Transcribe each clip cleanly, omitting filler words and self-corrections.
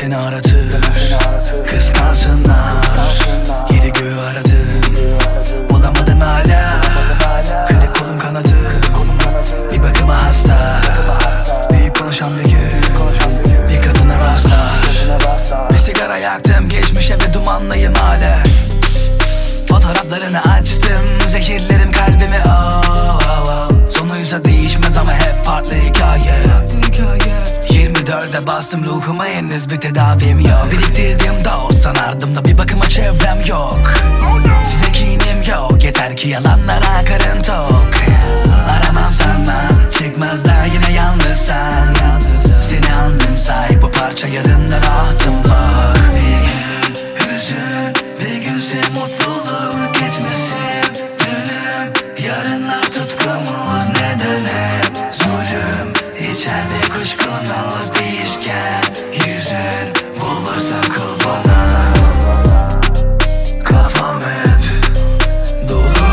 seni aratır. Kıskansınlar, yeri göğü aradım, bulamadım hala. Kırık kolum kanadı, bir bakıma hasta. Büyük konuşan bir gün, bir kadına rastlar. Bir sigara yaktım, geçmişe ve dumanlıyım hala. Fotoğraflarını açtım, zehirlerim kalbimi, oh, oh, oh. Sonuysa değişmez ama hep farklı hikaye. 24'e bastım ruhuma, henüz bir tedavim yok. Biriktirdim dost ardımda, bir bakıma çevrem yok. Size kinim yok, yeter ki yalanlara karın tok. Aramam sana, çıkmaz da yine yalnızsan. Seni andım say, bu parça yarında rahatım var. Bir gün hüzün, bir günse mutluluk. Geçmesin dünüm, yarınlar tutkumuz. Neden hep zulüm, içeride kuşkunuz. Değişken yüzün, bulursan kul bana. Kafam hep dolu,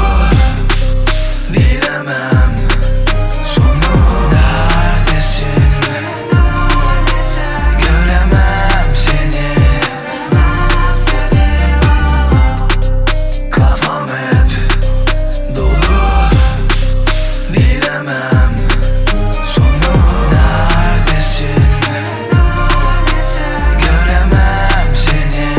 bilemem sonu. Neredesin, göremem seni. Kafam hep dolu, bilemem sonu. Neredesin, göremem seni.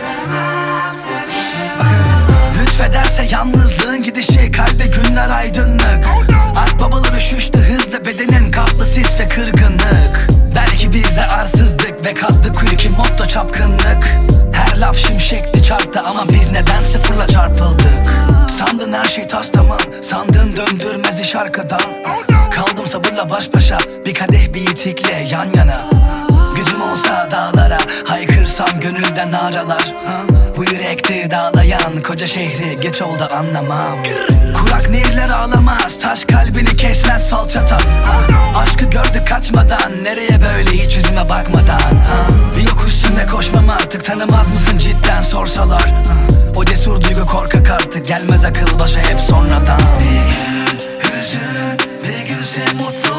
Lütfederse yalnızlığın gidişi, kalbe günler aydınlık. Akbabalar üşüştü hızla, bedenin kaplı sis ve kırgınlık. Belki bizde arsızlık ve kazdık kuyu ki motto çapkınlık. Her laf şimşekti çarptı ama biz neden sıfırla çarpıldık. Sandın her şey tas tamam, sandın döndürmez iş arkadan. Kaldım sabırla baş başa, bir kadeh bir itikle yan yana. Gücüm olsa dağlara haykırsam gönülden aralar. Bu yürekte dağlayan koca şehri geç oldu anlamam. Kurak nehirler ağlamaz, taş kalbini kesmez falçata. Aşkı gördük kaçmadan, nereye böyle hiç yüzüme bakmadan. Bir yok üstünde koşmam artık, tanımaz mısın cidden sorsalar. O cesur duygu korkak artık, gelmez akıl başa hep sonradan. Bir gün hüzün, bir günse mutlu.